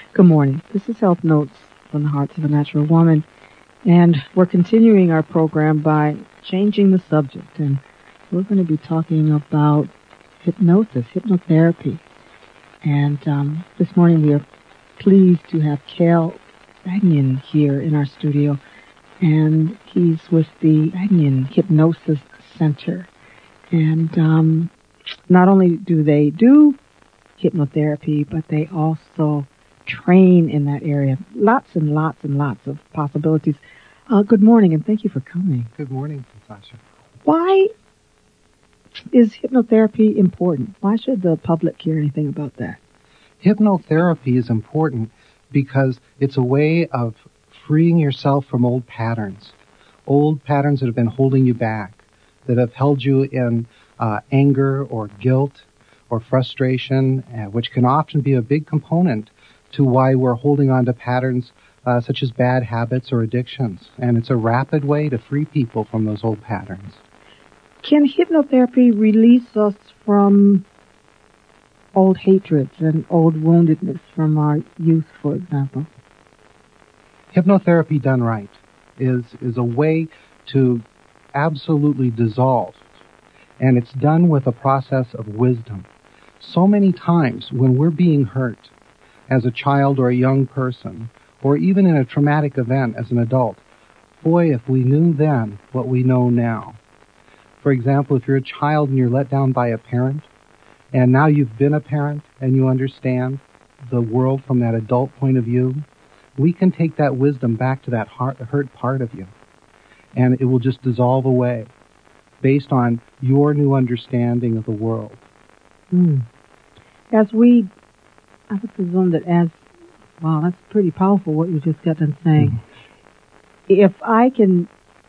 Good morning. This is Health Notes from the Hearts of a Natural Woman, and we're continuing our program by changing the subject, and we're going to be talking about hypnosis, hypnotherapy. And this morning we are pleased to have Cal Bagnion here in our studio, and he's with the Bagnion Hypnosis Center. And not only do they do hypnotherapy, but they also train in that area. Lots and lots and lots of possibilities. Good morning, and thank you for coming. Good morning, Sasha. Why is hypnotherapy important? Why should the public care anything about that? Hypnotherapy is important because it's a way of freeing yourself from old patterns that have been holding you back, that have held you in anger or guilt or frustration, which can often be a big component to why we're holding on to patterns such as bad habits or addictions. And it's a rapid way to free people from those old patterns. Can hypnotherapy release us from old hatreds and old woundedness from our youth, for example? Hypnotherapy done right is a way to absolutely dissolve. And it's done with a process of wisdom. So many times when we're being hurt as a child or a young person, or even in a traumatic event as an adult, boy, if we knew then what we know now. For example, if you're a child and you're let down by a parent, and now you've been a parent and you understand the world from that adult point of view, we can take that wisdom back to that hurt part of you, and it will just dissolve away based on your new understanding of the world. I would presume that wow, that's pretty powerful what you just got done saying. If I can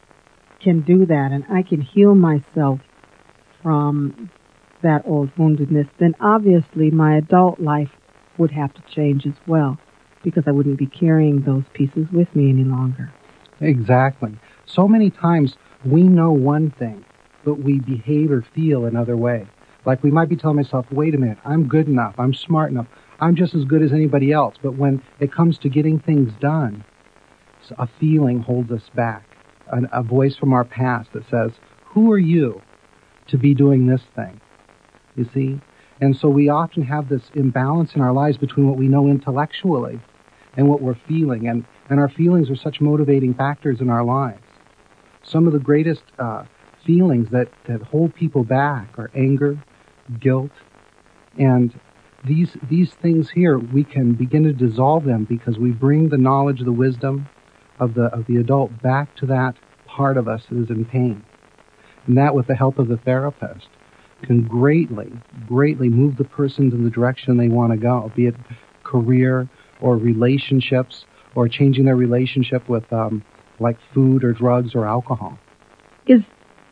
do that and I can heal myself from that old woundedness, then obviously my adult life would have to change as well, because I wouldn't be carrying those pieces with me any longer. Exactly. So many times we know one thing, but we behave or feel another way. Like we might be telling myself, wait a minute, I'm good enough, I'm smart enough, I'm just as good as anybody else. But when it comes to getting things done, a feeling holds us back. A voice from our past that says, who are you to be doing this thing? You see? And so we often have this imbalance in our lives between what we know intellectually and what we're feeling. And our feelings are such motivating factors in our lives. Some of the greatest feelings that hold people back are anger, guilt, and these things here, we can begin to dissolve them because we bring the knowledge, the wisdom of the adult back to that part of us that is in pain. And that, with the help of the therapist, can greatly, greatly move the person to the direction they want to go, be it career or relationships or changing their relationship with like food or drugs or alcohol. Is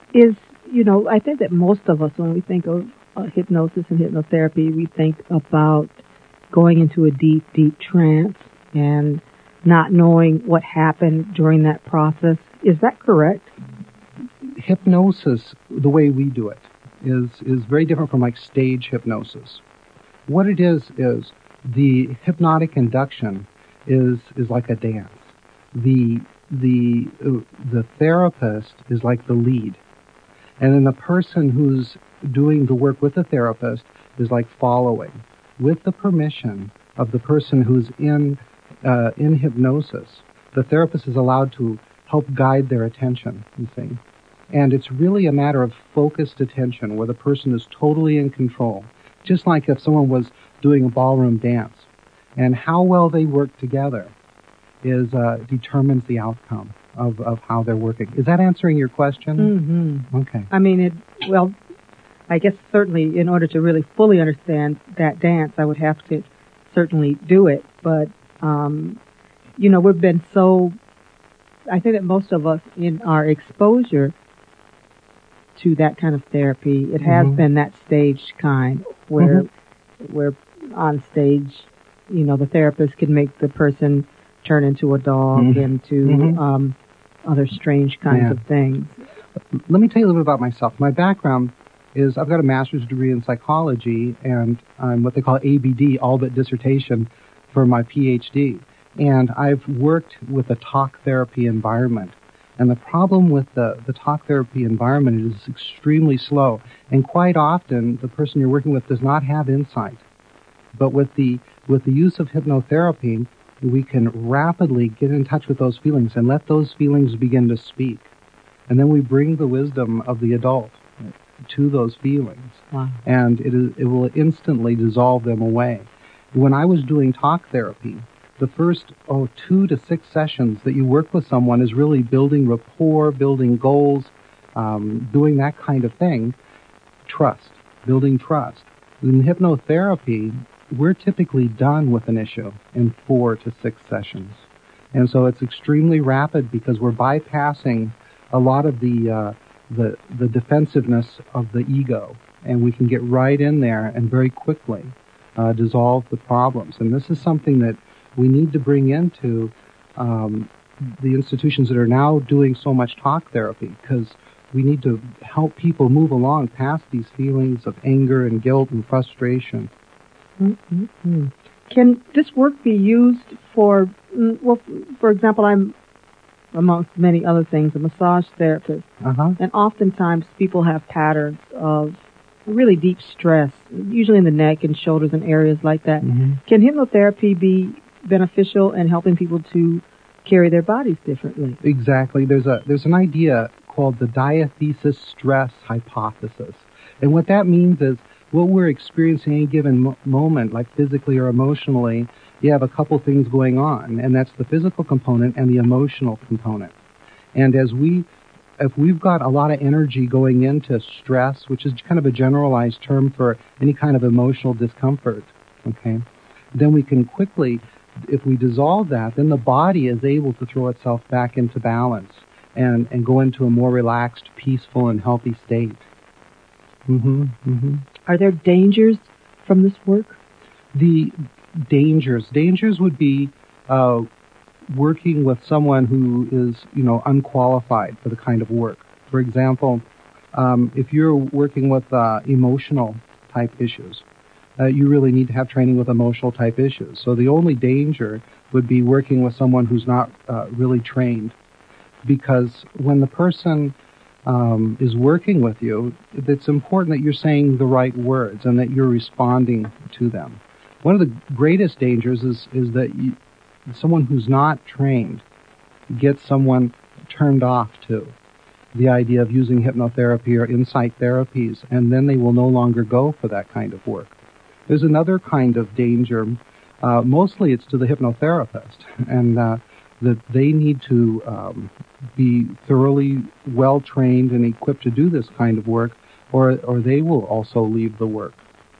I think that most of us, when we think of hypnosis and hypnotherapy, we think about going into a deep, deep trance and not knowing what happened during that process. Is that correct? Hypnosis, the way we do it, is very different from like stage hypnosis. What it is the hypnotic induction is like a dance. The therapist is like the lead. And then the person who's doing the work with the therapist is like following, with the permission of the person who's in hypnosis. The therapist is allowed to help guide their attention, you see. And it's really a matter of focused attention where the person is totally in control. Just like if someone was doing a ballroom dance. And how well they work together determines the outcome of how they're working. Is that answering your question? Mm-hmm. Okay. I mean, I guess certainly in order to really fully understand that dance, I would have to certainly do it. But, we've been I think that most of us in our exposure to that kind of therapy, it has been that stage kind where on stage, the therapist can make the person turn into a dog and to other strange kinds of things. Let me tell you a little bit about myself. My background is I've got a master's degree in psychology, and I'm what they call ABD, all but dissertation, for my PhD. And I've worked with a talk therapy environment. And the problem with the talk therapy environment is it's extremely slow. And quite often, the person you're working with does not have insight. But with the use of hypnotherapy, we can rapidly get in touch with those feelings and let those feelings begin to speak. And then we bring the wisdom of the adult to those feelings. Wow. And it will instantly dissolve them away. When I was doing talk therapy, the first 2 to 6 sessions that you work with someone is really building rapport, building goals, doing that kind of thing. Trust, building trust. In hypnotherapy, we're typically done with an issue in 4 to 6 sessions. And so it's extremely rapid because we're bypassing a lot of the defensiveness of the ego. And we can get right in there and very quickly dissolve the problems. And this is something that we need to bring into the institutions that are now doing so much talk therapy, because we need to help people move along past these feelings of anger and guilt and frustration. Mm-hmm. Can this work be used for, for example, I'm, amongst many other things, a massage therapist, and oftentimes people have patterns of really deep stress, usually in the neck and shoulders and areas like that. Mm-hmm. Can hypnotherapy be beneficial in helping people to carry their bodies differently? Exactly. There's an idea called the diathesis stress hypothesis. And what that means is what we're experiencing any given moment, like physically or emotionally, you have a couple things going on, and that's the physical component and the emotional component. And if we've got a lot of energy going into stress, which is kind of a generalized term for any kind of emotional discomfort, okay, then we can quickly, if we dissolve that, then the body is able to throw itself back into balance and go into a more relaxed, peaceful, and healthy state. Are there dangers from this work? The dangers would be working with someone who is, unqualified for the kind of work. For example, if you're working with emotional type issues, you really need to have training with emotional type issues. So the only danger would be working with someone who's not really trained, because when the person is working with you, it's important that you're saying the right words and that you're responding to them. One of the greatest dangers is that someone who's not trained gets someone turned off to the idea of using hypnotherapy or insight therapies, and then they will no longer go for that kind of work. There's another kind of danger. Mostly it's to the hypnotherapist, and that they need to be thoroughly well-trained and equipped to do this kind of work, or they will also leave the work.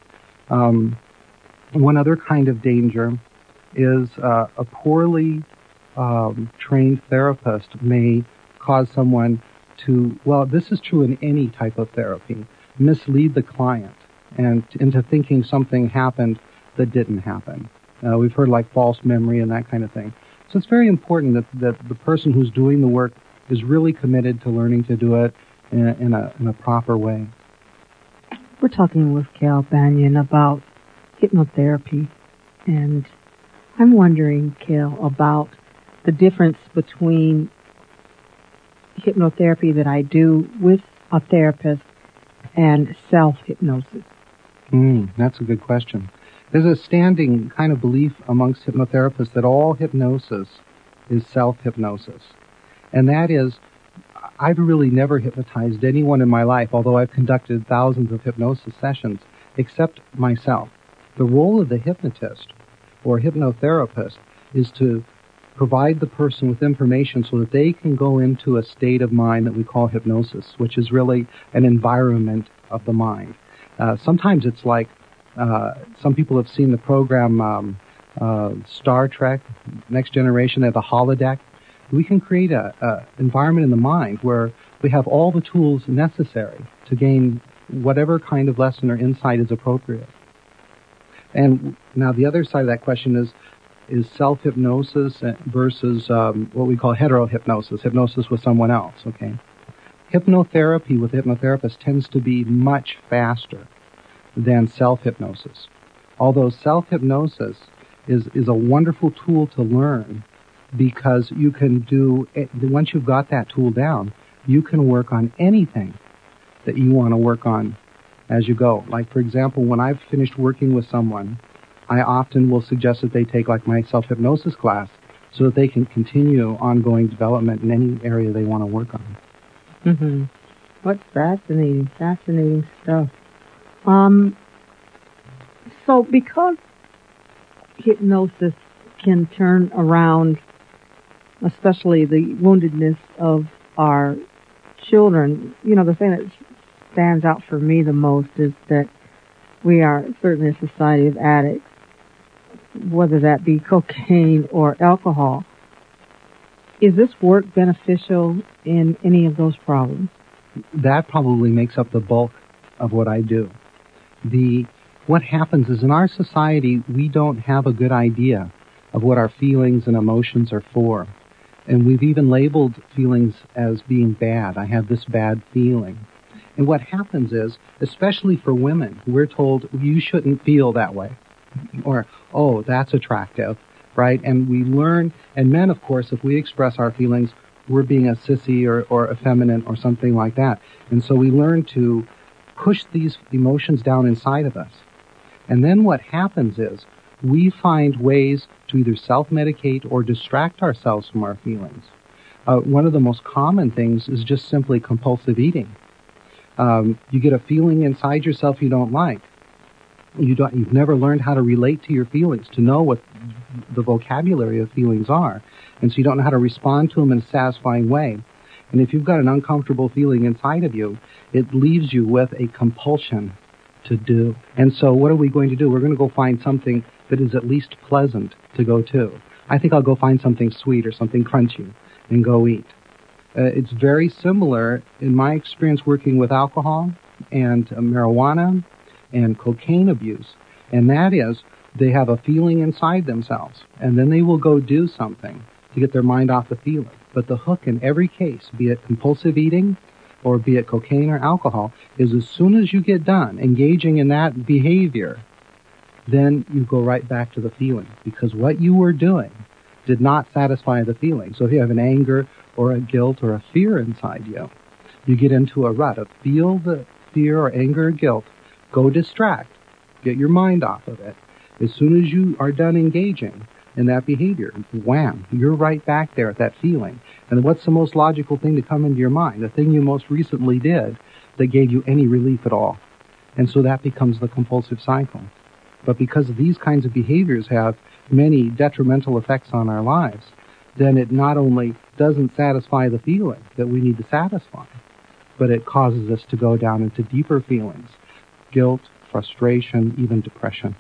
One other kind of danger is a poorly trained therapist may cause someone to, well, this is true in any type of therapy, mislead the client and into thinking something happened that didn't happen. We've heard like false memory and that kind of thing. So it's very important that the person who's doing the work is really committed to learning to do it in a proper way. We're talking with Cal Banyan about hypnotherapy, and I'm wondering, Cal, about the difference between hypnotherapy that I do with a therapist and self-hypnosis. That's a good question. There's a standing kind of belief amongst hypnotherapists that all hypnosis is self-hypnosis. And that is, I've really never hypnotized anyone in my life, although I've conducted thousands of hypnosis sessions, except myself. The role of the hypnotist or hypnotherapist is to provide the person with information so that they can go into a state of mind that we call hypnosis, which is really an environment of the mind. Sometimes it's like, some people have seen the program Star Trek, Next Generation, they have the holodeck. We can create a environment in the mind where we have all the tools necessary to gain whatever kind of lesson or insight is appropriate. And now the other side of that question is self-hypnosis versus what we call heterohypnosis, hypnosis with someone else, okay? Hypnotherapy with a hypnotherapist tends to be much faster than self-hypnosis. Although self-hypnosis is a wonderful tool to learn, because you can do, once you've got that tool down, you can work on anything that you want to work on as you go. Like, for example, when I've finished working with someone, I often will suggest that they take like my self-hypnosis class so that they can continue ongoing development in any area they want to work on. Mm-hmm. What fascinating stuff. So because hypnosis can turn around, especially the woundedness of our children, the thing that stands out for me the most is that we are certainly a society of addicts, whether that be cocaine or alcohol. Is this work beneficial in any of those problems? That probably makes up the bulk of what I do. What happens is, in our society, we don't have a good idea of what our feelings and emotions are for. And we've even labeled feelings as being bad. I have this bad feeling. And what happens is, especially for women, we're told, you shouldn't feel that way. Or, oh, that's attractive, right? And we learn, and men, of course, if we express our feelings, we're being a sissy or effeminate or something like that. And so we learn to push these emotions down inside of us. And then what happens is, we find ways to either self-medicate or distract ourselves from our feelings. One of the most common things is just simply compulsive eating. You get a feeling inside yourself you don't like. You've never learned how to relate to your feelings, to know what the vocabulary of feelings are. And so you don't know how to respond to them in a satisfying way. And if you've got an uncomfortable feeling inside of you, it leaves you with a compulsion to do. And so what are we going to do? We're going to go find something that is at least pleasant to go to. I think I'll go find something sweet or something crunchy and go eat. It's very similar in my experience working with alcohol and marijuana and cocaine abuse. And that is, they have a feeling inside themselves, and then they will go do something to get their mind off the feeling. But the hook in every case, be it compulsive eating or be it cocaine or alcohol, is as soon as you get done engaging in that behavior, then you go right back to the feeling, because what you were doing did not satisfy the feeling. So if you have an anger or a guilt or a fear inside you, you get into a rut of feel the fear or anger or guilt, go distract, get your mind off of it. As soon as you are done engaging in that behavior, wham, you're right back there at that feeling. And what's the most logical thing to come into your mind? The thing you most recently did that gave you any relief at all. And so that becomes the compulsive cycle. But because these kinds of behaviors have many detrimental effects on our lives, then it not only doesn't satisfy the feeling that we need to satisfy, but it causes us to go down into deeper feelings, guilt, frustration, even depression.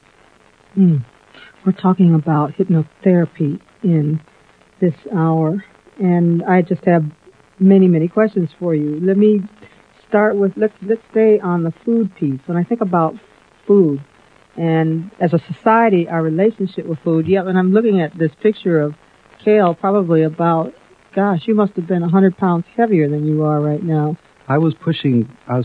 We're talking about hypnotherapy in this hour, and I just have many questions for you. Let me start with, let's stay on the food piece. When I think about food, and as a society, our relationship with food, and I'm looking at this picture of Kale, probably about, gosh, you must have been 100 pounds heavier than you are right now. I was wondering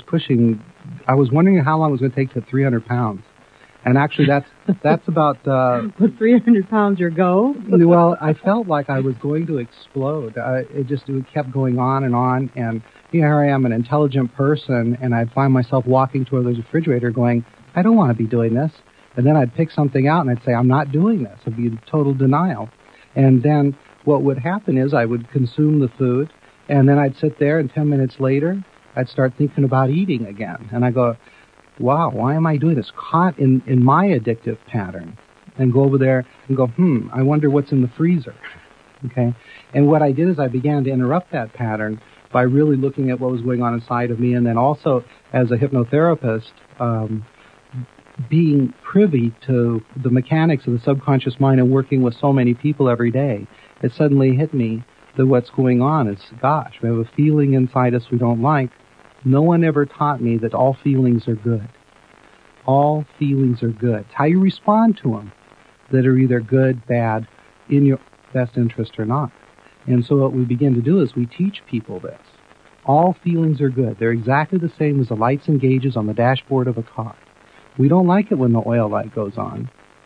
how long it was going to take to hit 300 pounds. And actually that's about, Was 300 pounds your goal? Well, I felt like I was going to explode. It kept going on, and here I am, an intelligent person, and I'd find myself walking toward the refrigerator going, I don't want to be doing this. And then I'd pick something out and I'd say, I'm not doing this. I'd be in total denial. And then what would happen is I would consume the food, and then I'd sit there, and 10 minutes later, I'd start thinking about eating again. And I go, wow, why am I doing this? Caught in my addictive pattern. And go over there and go, I wonder what's in the freezer. Okay? And what I did is I began to interrupt that pattern by really looking at what was going on inside of me, and then also as a hypnotherapist, being privy to the mechanics of the subconscious mind and working with so many people every day, it suddenly hit me that what's going on is, gosh, we have a feeling inside us we don't like. No one ever taught me that all feelings are good. All feelings are good. It's how you respond to them that are either good, bad, in your best interest or not. And so what we begin to do is we teach people this. All feelings are good. They're exactly the same as the lights and gauges on the dashboard of a car. We don't like it when the oil light goes on.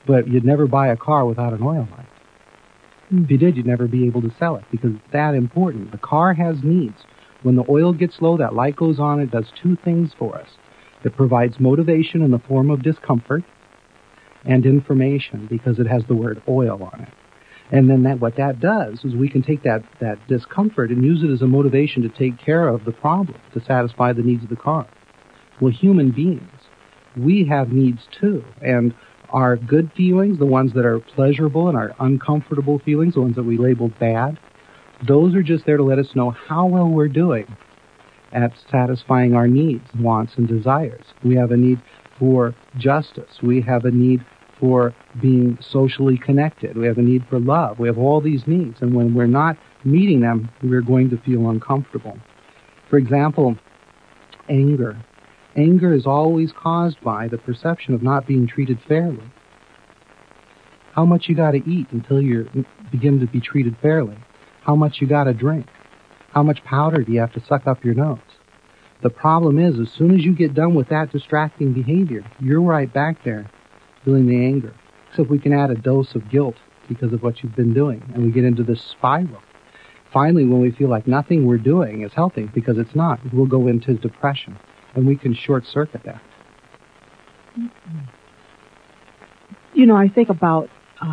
But you'd never buy a car without an oil light. If you did, you'd never be able to sell it because it's that important. The car has needs. When the oil gets low, that light goes on. It does two things for us. It provides motivation in the form of discomfort and information because it has the word oil on it. And then what that does is we can take that discomfort and use it as a motivation to take care of the problem, to satisfy the needs of the car. Well, human beings, we have needs too. And our good feelings, the ones that are pleasurable, and our uncomfortable feelings, the ones that we label bad, those are just there to let us know how well we're doing at satisfying our needs, wants, and desires. We have a need for justice. We have a need for being socially connected. We have a need for love. We have all these needs. And when we're not meeting them, we're going to feel uncomfortable. For example, anger. Anger is always caused by the perception of not being treated fairly. How much you got to eat until you begin to be treated fairly? How much you got to drink? How much powder do you have to suck up your nose? The problem is, as soon as you get done with that distracting behavior, you're right back there feeling the anger. Except we can add a dose of guilt because of what you've been doing, and we get into this spiral. Finally, when we feel like nothing we're doing is helping because it's not, we'll go into depression, and we can short-circuit that. You know, I think about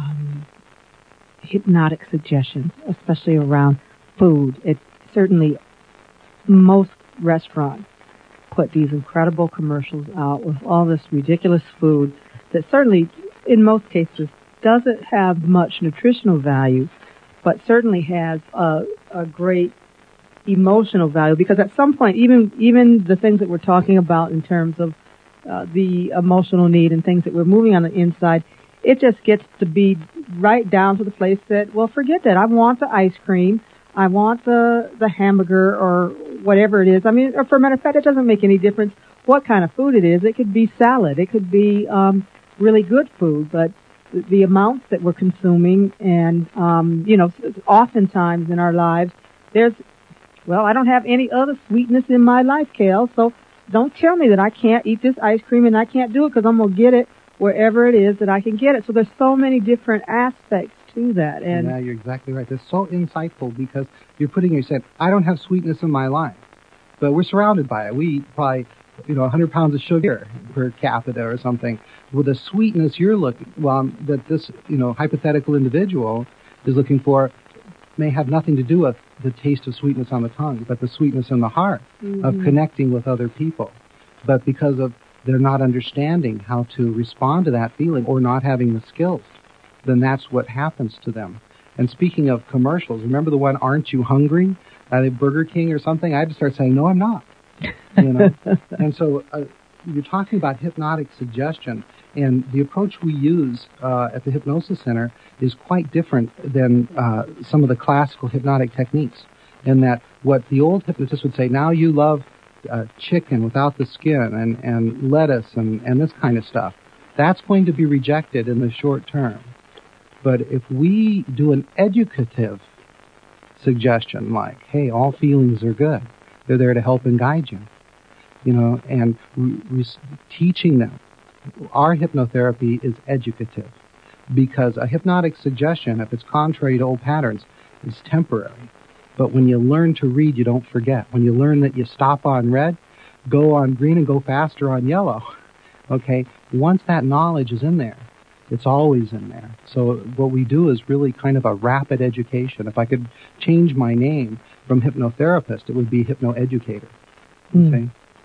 hypnotic suggestions, especially around food. It certainly, most restaurants put these incredible commercials out with all this ridiculous food that certainly, in most cases, doesn't have much nutritional value, but certainly has a great emotional value, because at some point, even the things that we're talking about in terms of the emotional need and things that we're moving on the inside, it just gets to be right down to the place that, well, forget that. I want the ice cream. I want the hamburger or whatever it is. I mean, for a matter of fact, it doesn't make any difference what kind of food it is. It could be salad. It could be really good food, but the amounts that we're consuming and, oftentimes in our lives, I don't have any other sweetness in my life, Cal, so don't tell me that I can't eat this ice cream and I can't do it because I'm going to get it wherever it is that I can get it. So there's so many different aspects to that. And yeah, you're exactly right. That's so insightful because you're saying, I don't have sweetness in my life, but we're surrounded by it. We eat probably, 100 pounds of sugar per capita or something. Well, the sweetness that this, hypothetical individual is looking for may have nothing to do with the taste of sweetness on the tongue, but the sweetness in the heart of connecting with other people. But because of they're not understanding how to respond to that feeling or not having the skills, then that's what happens to them. And speaking of commercials, remember the one, Aren't You Hungry? Burger King or something? I had to start saying, no, I'm not. And so you're talking about hypnotic suggestion, and the approach we use at the Hypnosis Center is quite different than some of the classical hypnotic techniques, in that what the old hypnotist would say, now you love chicken without the skin and lettuce and this kind of stuff, that's going to be rejected in the short term. But if we do an educative suggestion like, hey, all feelings are good, they're there to help and guide you, and teaching them. Our hypnotherapy is educative because a hypnotic suggestion, if it's contrary to old patterns, is temporary. But when you learn to read, you don't forget. When you learn that you stop on red, go on green, and go faster on yellow, okay, once that knowledge is in there, it's always in there. So what we do is really kind of a rapid education. If I could change my name from hypnotherapist, it would be hypnoeducator. Okay?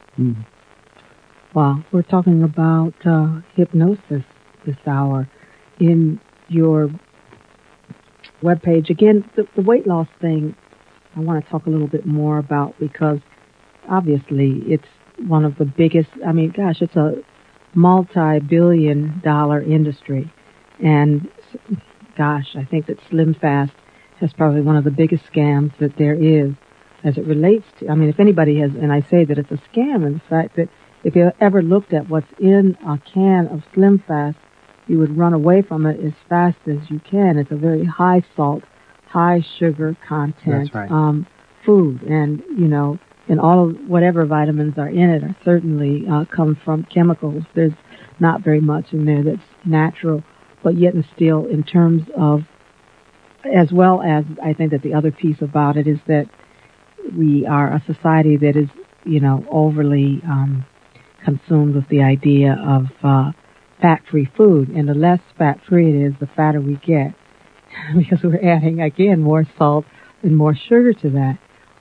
Wow, we're talking about hypnosis this hour. In your webpage, again, the weight loss thing, I want to talk a little bit more about, because obviously it's one of the biggest, it's a multi-billion-dollar industry. And I think that Slim Fast is probably one of the biggest scams that there is as it relates to, if anybody has, and I say that it's a scam in the fact that if you ever looked at what's in a can of Slim Fast, you would run away from it as fast as you can. It's a very high salt, high sugar content food, and and all of whatever vitamins are in it are certainly come from chemicals. There's not very much in there that's natural. but yet and still in terms of, as well as I think that the other piece about it is that we are a society that is, overly consumed with the idea of fat-free food. And the less fat-free it is, the fatter we get. Because we're adding, again, more salt and more sugar to that.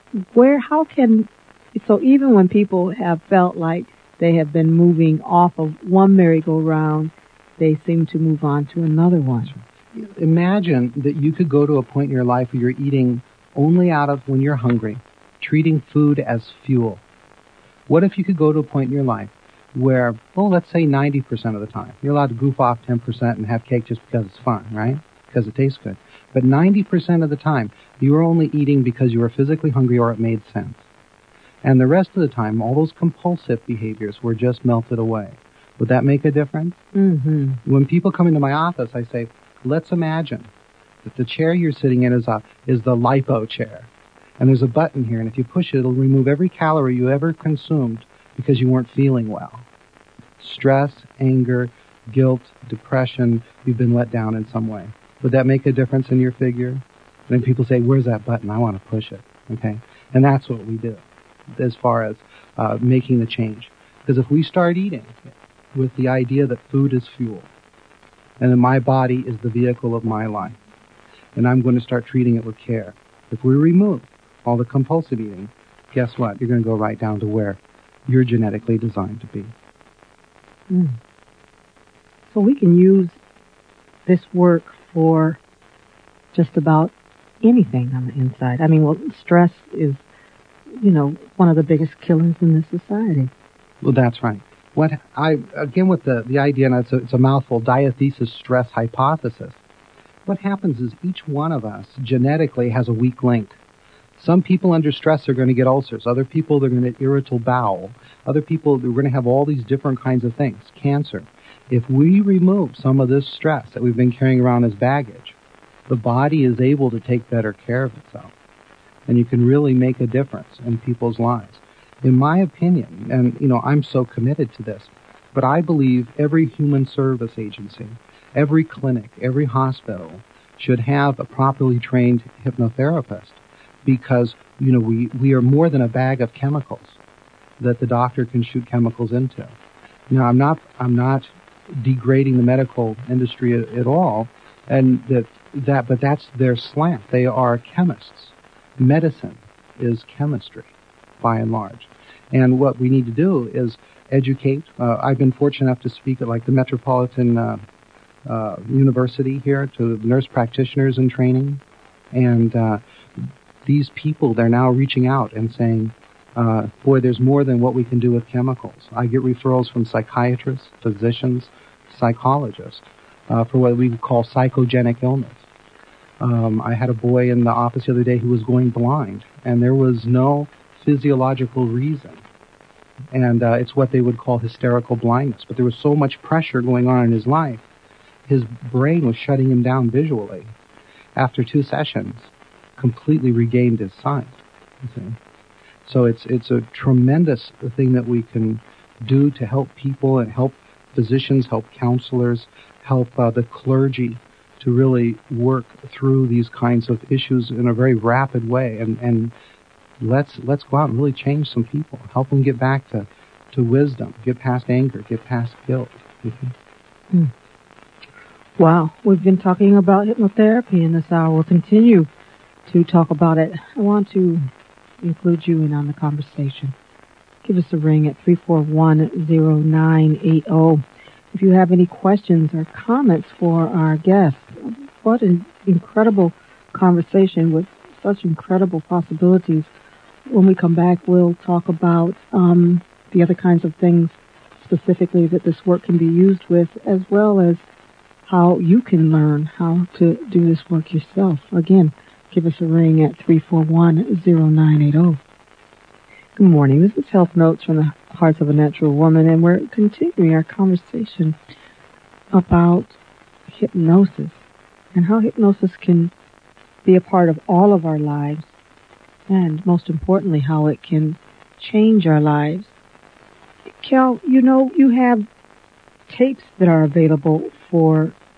So even when people have felt like they have been moving off of one merry-go-round, they seem to move on to another one. Imagine that you could go to a point in your life where you're eating only out of when you're hungry, treating food as fuel. What if you could go to a point in your life where, let's say 90% of the time, you're allowed to goof off 10% and have cake just because it's fun, right? Because it tastes good. But 90% of the time, you were only eating because you were physically hungry or it made sense. And the rest of the time, all those compulsive behaviors were just melted away. Would that make a difference? Mm-hmm. When people come into my office, I say, let's imagine that the chair you're sitting in is the lipo chair. And there's a button here, and if you push it, it'll remove every calorie you ever consumed because you weren't feeling well. Stress, anger, guilt, depression, you've been let down in some way. Would that make a difference in your figure? And then people say, where's that button? I want to push it. Okay? And that's what we do as far as making the change. Because if we start eating with the idea that food is fuel, and that my body is the vehicle of my life, and I'm going to start treating it with care. If we remove all the compulsive eating, guess what? You're going to go right down to where you're genetically designed to be. Mm. So we can use this work for just about anything on the inside. I mean, stress is, one of the biggest killers in this society. Well, that's right. With the idea, and it's a mouthful, diathesis stress hypothesis. What happens is each one of us genetically has a weak link. Some people under stress are going to get ulcers. Other people, they're going to get irritable bowel. Other people, they're going to have all these different kinds of things. Cancer. If we remove some of this stress that we've been carrying around as baggage, the body is able to take better care of itself. And you can really make a difference in people's lives. In my opinion, and, I'm so committed to this, but I believe every human service agency, every clinic, every hospital should have a properly trained hypnotherapist because, we are more than a bag of chemicals that the doctor can shoot chemicals into. I'm not degrading the medical industry at all, and but that's their slant. They are chemists. Medicine is chemistry, by and large. And what we need to do is educate. I've been fortunate enough to speak at the Metropolitan University here to nurse practitioners in training. And these people, they're now reaching out and saying, there's more than what we can do with chemicals. I get referrals from psychiatrists, physicians, psychologists for what we call psychogenic illness. I had a boy in the office the other day who was going blind, and there was no physiological reason. And it's what they would call hysterical blindness. But there was so much pressure going on in his life, his brain was shutting him down visually. After 2 sessions, completely regained his sight. You see? So it's a tremendous thing that we can do to help people and help physicians, help counselors, help the clergy to really work through these kinds of issues in a very rapid way. And let's go out and really change some people, help them get back to wisdom, get past anger, get past guilt. Mm. Wow, we've been talking about hypnotherapy in this hour. We'll continue to talk about it. I want to include you in on the conversation. Give us a ring at 341-0980 if you have any questions or comments for our guest. What an incredible conversation with such incredible possibilities. When we come back, we'll talk about the other kinds of things specifically that this work can be used with, as well as how you can learn how to do this work yourself. Again, give us a ring at 341-0980. Good morning. This is Health Notes from the Hearts of a Natural Woman, and we're continuing our conversation about hypnosis and how hypnosis can be a part of all of our lives, and most importantly, how it can change our lives. Cal, you have tapes that are available for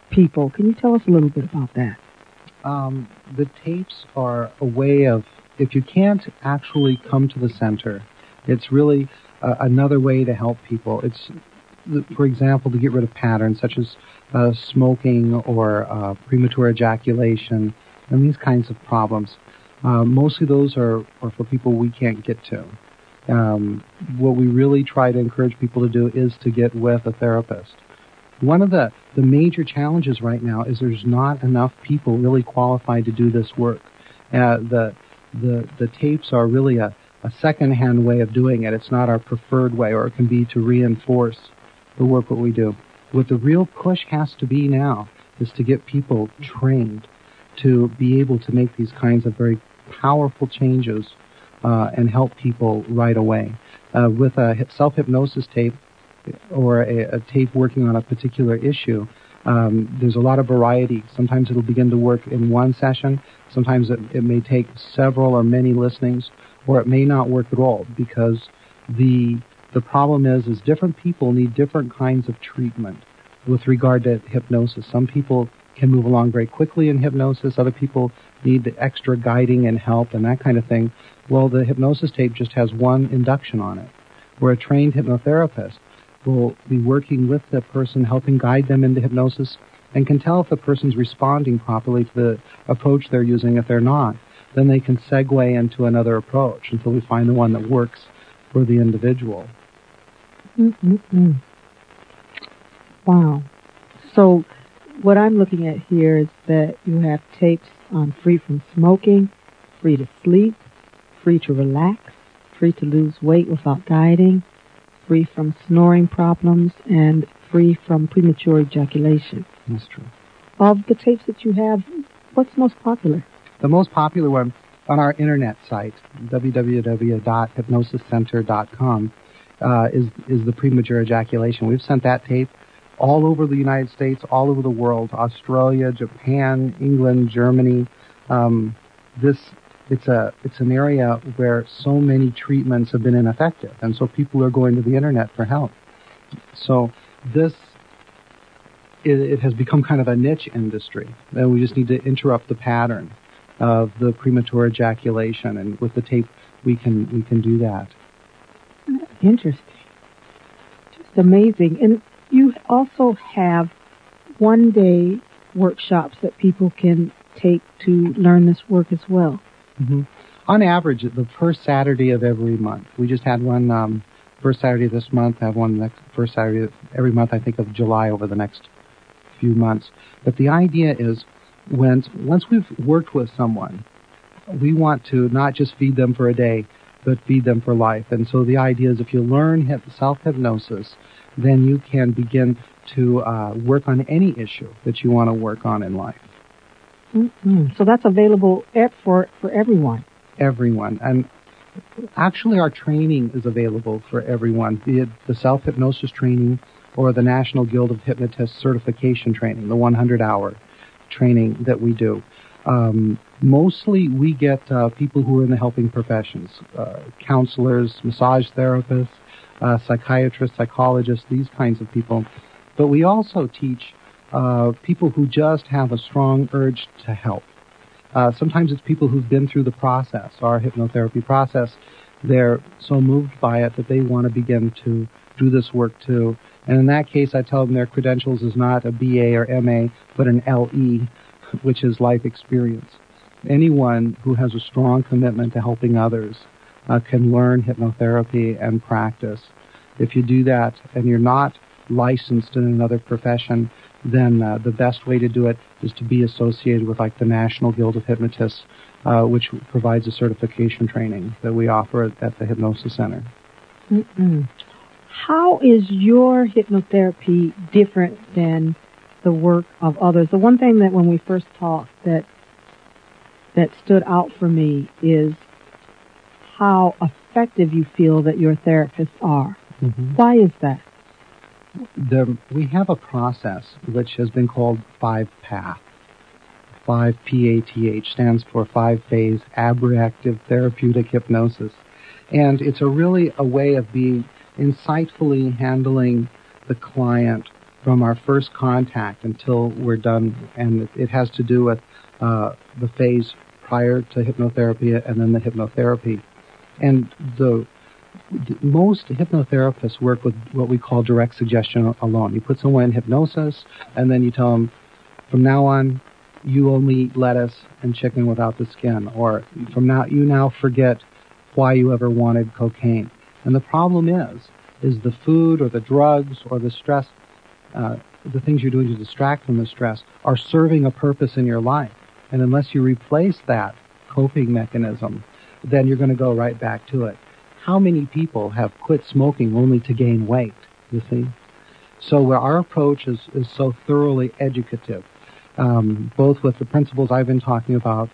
people. Can you tell us a little bit about that? The tapes are a way of, if you can't actually come to the center, it's really another way to help people. It's, for example, to get rid of patterns such as smoking or premature ejaculation and these kinds of problems. Mostly those are for people we can't get to. What we really try to encourage people to do is to get with a therapist. One of the major challenges right now is there's not enough people really qualified to do this work. The tapes are really a second-hand way of doing it. It's not our preferred way, or it can be to reinforce the work that we do. What the real push has to be now is to get people trained to be able to make these kinds of very powerful changes and help people right away. With a self-hypnosis tape or a tape working on a particular issue, there's a lot of variety. Sometimes it'll begin to work in one session. Sometimes it may take several or many listenings, or it may not work at all, because the problem is different people need different kinds of treatment with regard to hypnosis. Some people can move along very quickly in hypnosis. Other people need extra guiding and help and that kind of thing. Well, the hypnosis tape just has one induction on it, where a trained hypnotherapist will be working with the person, helping guide them into hypnosis, and can tell if the person's responding properly to the approach they're using. If they're not, then they can segue into another approach until we find the one that works for the individual. Mm-mm-mm. Wow. So what I'm looking at here is that you have tapes on free from smoking, free to sleep, free to relax, free to lose weight without dieting, free from snoring problems, and free from premature ejaculation. That's true. Of the tapes that you have, what's most popular? The most popular one on our internet site, www.hypnosiscenter.com, is the premature ejaculation. We've sent that tape all over the United States, all over the world, Australia, Japan, England, Germany. It's an area where so many treatments have been ineffective, and so people are going to the internet for help. So it has become kind of a niche industry, and we just need to interrupt the pattern of the premature ejaculation, and with the tape we can do that. Interesting. Just amazing. And you also have one-day workshops that people can take to learn this work as well. Mm-hmm. On average, the first Saturday of every month. We just had one first Saturday of this month. I have one next first Saturday of every month, I think, of July over the next few months. But the idea is, once we've worked with someone, we want to not just feed them for a day, but feed them for life. And so the idea is, if you learn self-hypnosis, then you can begin to work on any issue that you want to work on in life. Mm-hmm. So that's available for everyone. Everyone. And actually our training is available for everyone, be it the self-hypnosis training or the National Guild of Hypnotists certification training, the 100-hour training that we do. Mostly we get people who are in the helping professions, counselors, massage therapists, psychiatrists, psychologists, these kinds of people. But we also teach people who just have a strong urge to help. Sometimes it's people who've been through the process, our hypnotherapy process. They're so moved by it that they want to begin to do this work too. And in that case, I tell them their credentials is not a BA or MA, but an LE, which is life experience. Anyone who has a strong commitment to helping others can learn hypnotherapy and practice. If you do that and you're not licensed in another profession, then the best way to do it is to be associated with like the National Guild of Hypnotists, which provides a certification training that we offer at the Hypnosis Center. Mm-mm. How is your hypnotherapy different than the work of others? The one thing that when we first talked that stood out for me is how effective you feel that your therapists are. Mm-hmm. Why is that? We have a process which has been called 5PATH. 5PATH stands for 5-phase abreactive therapeutic hypnosis. And it's really a way of being insightfully handling the client from our first contact until we're done, and it has to do with the phase prior to hypnotherapy and then the hypnotherapy. And most hypnotherapists work with what we call direct suggestion alone. You put someone in hypnosis, and then you tell them, from now on, you only eat lettuce and chicken without the skin, or from now, you now forget why you ever wanted cocaine. And the problem is the food or the drugs or the stress, the things you're doing to distract from the stress, are serving a purpose in your life. And unless you replace that coping mechanism, then you're going to go right back to it. How many people have quit smoking only to gain weight, you see? So where our approach is so thoroughly educative, both with the principles I've been talking about,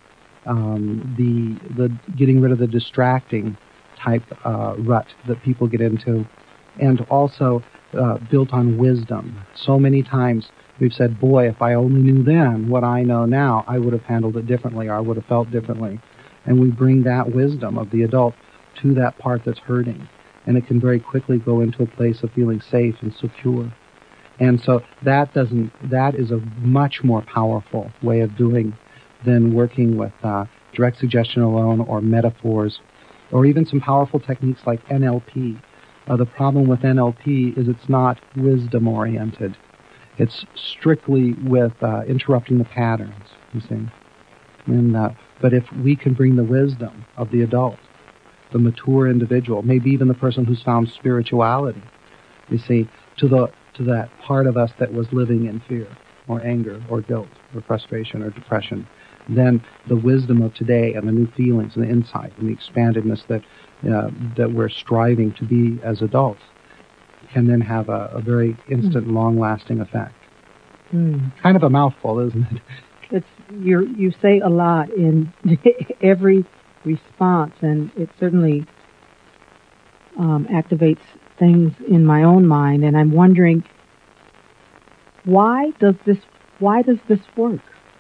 the getting rid of the distracting type rut that people get into, and also built on wisdom. So many times we've said, boy, if I only knew then what I know now, I would have handled it differently, or I would have felt differently. And we bring that wisdom of the adult to that part that's hurting. And it can very quickly go into a place of feeling safe and secure. And so that is a much more powerful way of doing than working with direct suggestion alone, or metaphors, or even some powerful techniques like NLP. The problem with NLP is it's not wisdom oriented. It's strictly with interrupting the patterns, you see. And, but if we can bring the wisdom of the adult, the mature individual, maybe even the person who's found spirituality, you see, to that part of us that was living in fear, or anger, or guilt, or frustration, or depression, then the wisdom of today and the new feelings and the insight and the expandedness that we're striving to be as adults can then have a very instant, long-lasting effect. Kind of a mouthful, isn't it? You say a lot in every response, and it certainly activates things in my own mind. And I'm wondering, why does this work?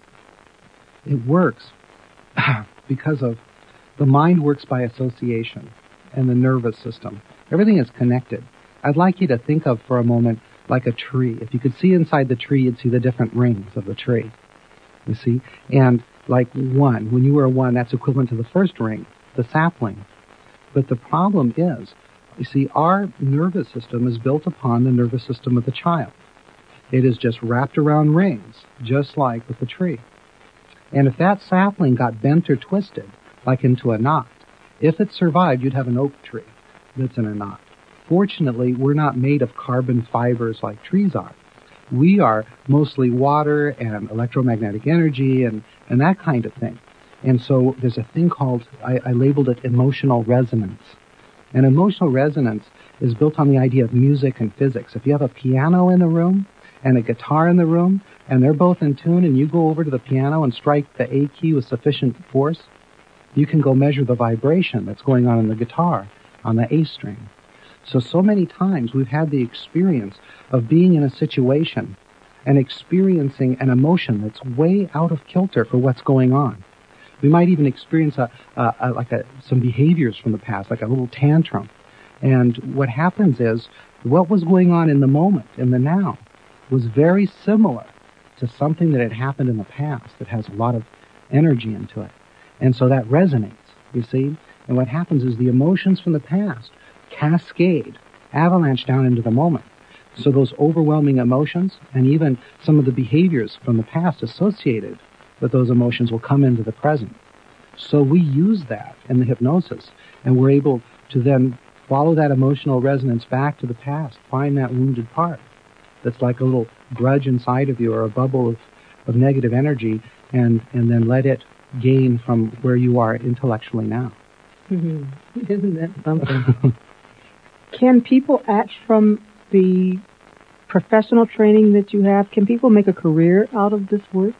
It works because of the mind works by association, and the nervous system. Everything is connected. I'd like you to think of for a moment like a tree. If you could see inside the tree, you'd see the different rings of the tree. You see? And like one, when you were a one, that's equivalent to the first ring, the sapling. But the problem is, you see, our nervous system is built upon the nervous system of the child. It is just wrapped around rings, just like with the tree. And if that sapling got bent or twisted, like into a knot, if it survived, you'd have an oak tree that's in a knot. Fortunately, we're not made of carbon fibers like trees are. We are mostly water and electromagnetic energy and that kind of thing. And so there's a thing called, I labeled it emotional resonance. And emotional resonance is built on the idea of music and physics. If you have a piano in the room and a guitar in the room, and they're both in tune, and you go over to the piano and strike the A key with sufficient force, you can go measure the vibration that's going on in the guitar, on the A string. So many times we've had the experience of being in a situation and experiencing an emotion that's way out of kilter for what's going on. We might even experience some behaviors from the past, like a little tantrum. And what happens is, what was going on in the moment, in the now, was very similar to something that had happened in the past that has a lot of energy into it. And so that resonates, you see? And what happens is the emotions from the past cascade, avalanche down into the moment. So those overwhelming emotions and even some of the behaviors from the past associated with those emotions will come into the present. So we use that in the hypnosis, and we're able to then follow that emotional resonance back to the past, find that wounded part that's like a little grudge inside of you or a bubble of negative energy, and then let it gain from where you are intellectually now. Isn't that something? Can people from the professional training that you have, can people make a career out of this work?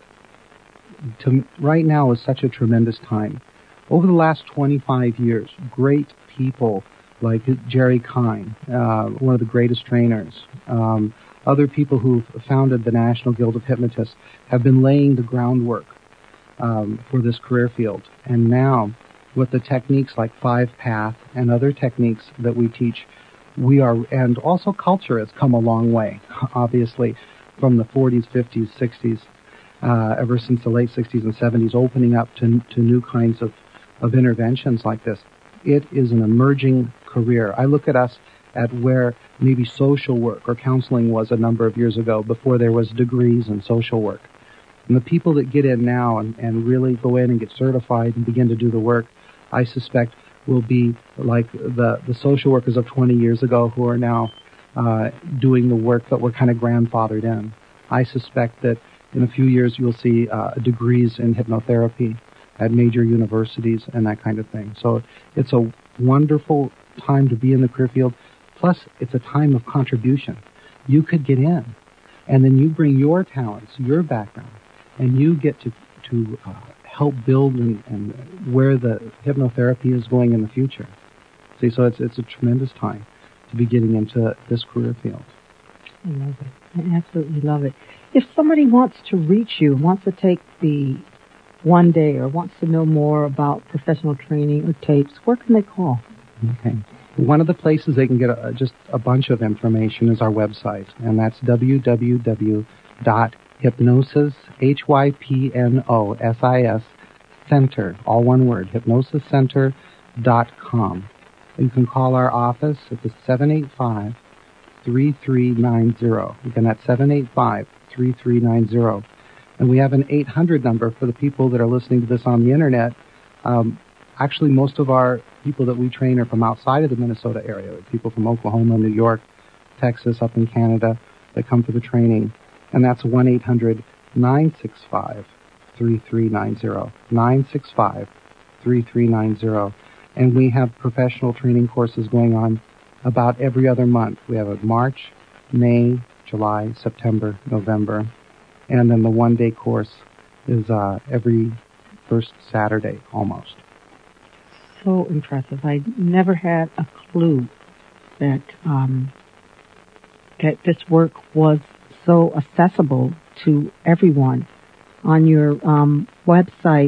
Right now is such a tremendous time. Over the last 25 years, great people like Jerry Kine, one of the greatest trainers, other people who've founded the National Guild of Hypnotists have been laying the groundwork for this career field. And now, with the techniques like 5-Path and other techniques that we teach, we are, and also culture has come a long way, obviously, from the 40s, 50s, 60s, ever since the late 60s and 70s, opening up to new kinds of interventions like this. It is an emerging career. I look at us at where maybe social work or counseling was a number of years ago, before there was degrees in social work. And the people that get in now and really go in and get certified and begin to do the work, I suspect will be like the social workers of 20 years ago who are now doing the work that were kind of grandfathered in. I suspect that in a few years you'll see degrees in hypnotherapy at major universities and that kind of thing. So it's a wonderful time to be in the career field. Plus, it's a time of contribution. You could get in, and then you bring your talents, your background, and you get to help build and where the hypnotherapy is going in the future. See, so it's a tremendous time to be getting into this career field. I love it. I absolutely love it. If somebody wants to reach you, wants to take the one day, or wants to know more about professional training or tapes, where can they call? Okay. One of the places they can get just a bunch of information is our website, and that's www.hypnosis, HYPNOSIS, center, all one word, hypnosiscenter.com. You can call our office at the 785-3390. Again, that's 785-3390. And we have an 800 number for the people that are listening to this on the internet. Actually, most of our people that we train are from outside of the Minnesota area, people from Oklahoma, New York, Texas, up in Canada that come for the training. And that's 1-800-965-3390, 965-3390. And we have professional training courses going on about every other month. We have a March, May, July, September, November. And then the one-day course is every first Saturday, almost. So impressive. I never had a clue that that this work was so accessible to everyone. On your website,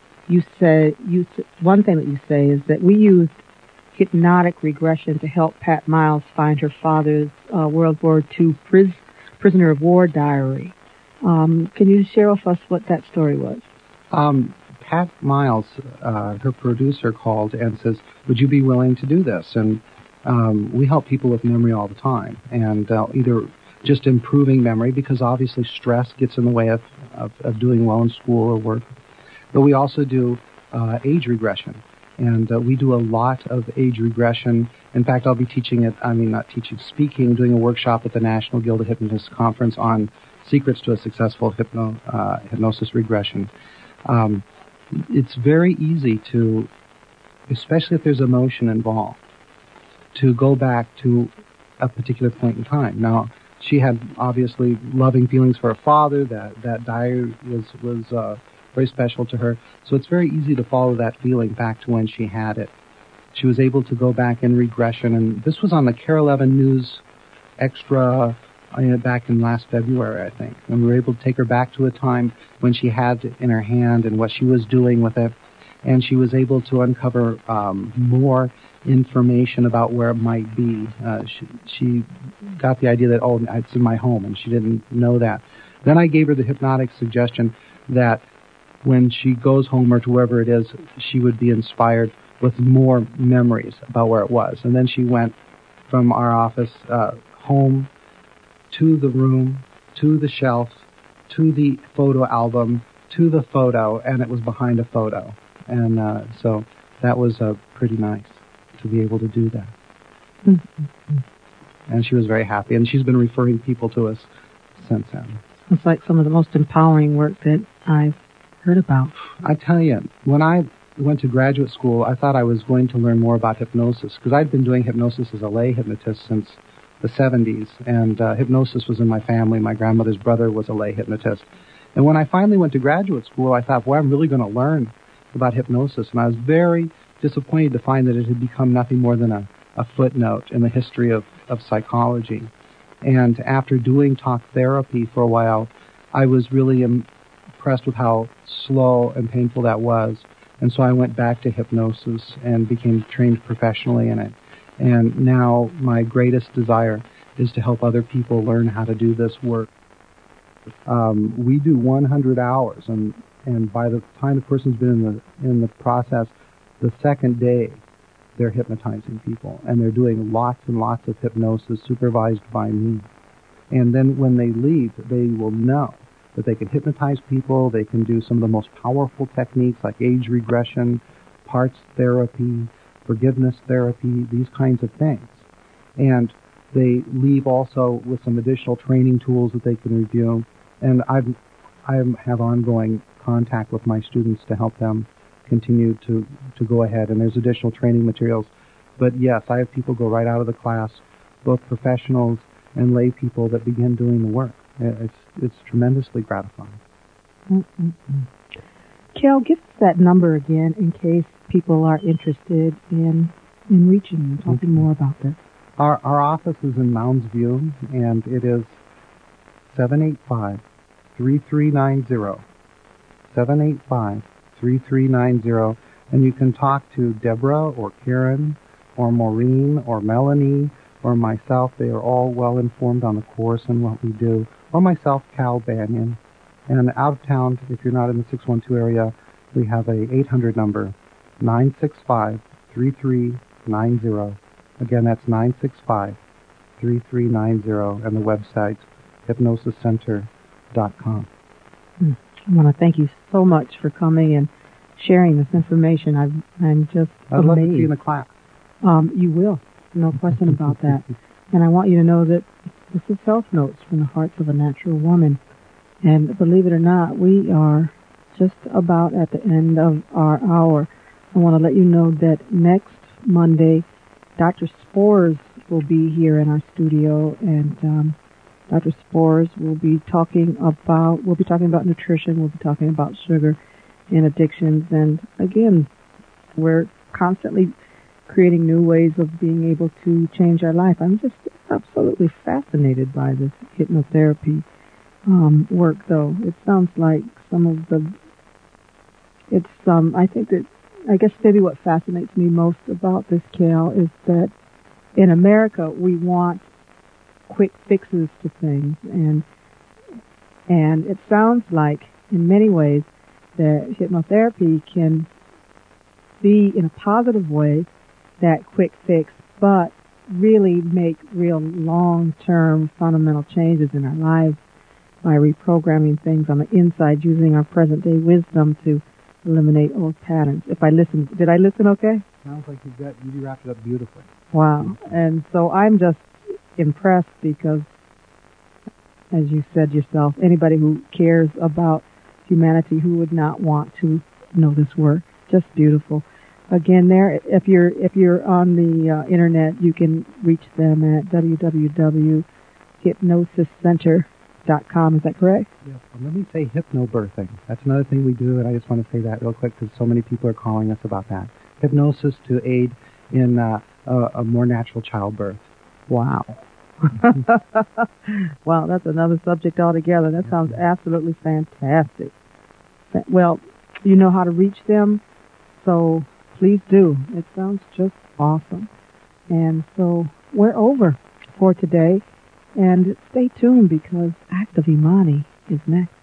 one thing that you say is that we used hypnotic regression to help Pat Miles find her father's World War II prisoner of war diary. Can you share with us what that story was? Pat Miles, her producer, called and says, would you be willing to do this? And we help people with memory all the time, and either just improving memory, because obviously stress gets in the way of doing well in school or work. But we also do age regression, and we do a lot of age regression. In fact, I'll be speaking, doing a workshop at the National Guild of Hypnotists Conference on secrets to a successful hypnosis regression. It's very easy to, especially if there's emotion involved, to go back to a particular point in time. Now, she had obviously loving feelings for her father. That diary was very special to her. So it's very easy to follow that feeling back to when she had it. She was able to go back in regression, and this was on the KARE 11 News Extra back in last February, I think. And we were able to take her back to a time when she had it in her hand and what she was doing with it. And she was able to uncover more information about where it might be. She got the idea that, it's in my home, and she didn't know that. Then I gave her the hypnotic suggestion that when she goes home or to wherever it is, she would be inspired with more memories about where it was. And then she went from our office home to the room, to the shelf, to the photo album, to the photo, and it was behind a photo. And so that was pretty nice to be able to do that. Mm-hmm. And she was very happy, and she's been referring people to us since then. It's like some of the most empowering work that I've heard about. I tell you, when I went to graduate school, I thought I was going to learn more about hypnosis, because I'd been doing hypnosis as a lay hypnotist since the 70s, and hypnosis was in my family. My grandmother's brother was a lay hypnotist. And when I finally went to graduate school, I thought, I'm really going to learn about hypnosis. And I was very disappointed to find that it had become nothing more than a footnote in the history of psychology. And after doing talk therapy for a while, I was really impressed with how slow and painful that was. And so I went back to hypnosis and became trained professionally in it. And now my greatest desire is to help other people learn how to do this work. We do 100 hours, and by the time the person's been in the process, the second day, they're hypnotizing people, and they're doing lots and lots of hypnosis supervised by me. And then when they leave, they will know that they can hypnotize people, they can do some of the most powerful techniques like age regression, parts therapy, forgiveness therapy, these kinds of things. And they leave also with some additional training tools that they can review. And I have ongoing contact with my students to help them continue to go ahead. And there's additional training materials. But yes, I have people go right out of the class, both professionals and lay people, that begin doing the work. It's tremendously gratifying. Kel, give us that number again in case people are interested in reaching you, talking more about this. Our office is in Mounds View, and it is 785-3390. 785-3390. And you can talk to Deborah or Karen or Maureen or Melanie or myself. They are all well informed on the course and what we do. Or myself, Cal Banyan. And out of town, if you're not in the 612 area, we have a 800 number, 965-3390. Again, that's 965-3390, and the website's hypnosiscenter.com. I want to thank you so much for coming and sharing this information. I'm just I'd amazed. love to see you in the class. You will, no question about that. And I want you to know that this is Health Notes from the Hearts of a Natural Woman. And believe it or not, we are just about at the end of our hour. I want to let you know that next Monday, Dr. Spores will be here in our studio, and Dr. Spores will be talking about nutrition, we'll be talking about sugar and addictions, and again, we're constantly creating new ways of being able to change our life. I'm just absolutely fascinated by this hypnotherapy work, though. It sounds like I guess maybe what fascinates me most about this, Cal, is that in America we want quick fixes to things, and it sounds like in many ways that hypnotherapy can be in a positive way that quick fix, but really make real long-term fundamental changes in our lives by reprogramming things on the inside, using our present-day wisdom to eliminate old patterns. Did I listen okay? Sounds like you wrapped it up beautifully. Wow. And so I'm just impressed because, as you said yourself, anybody who cares about humanity, who would not want to know this work? Just beautiful. Again, if you're on the internet, you can reach them at www.hypnosiscenter.com. Is that correct? Yes. And let me say hypnobirthing. That's another thing we do, and I just want to say that real quick because so many people are calling us about that. Hypnosis to aid in a more natural childbirth. Wow. Wow, that's another subject altogether. That sounds absolutely fantastic. Well, you know how to reach them, so please do. It sounds just awesome. And so we're over for today. And stay tuned because Act of Imani is next.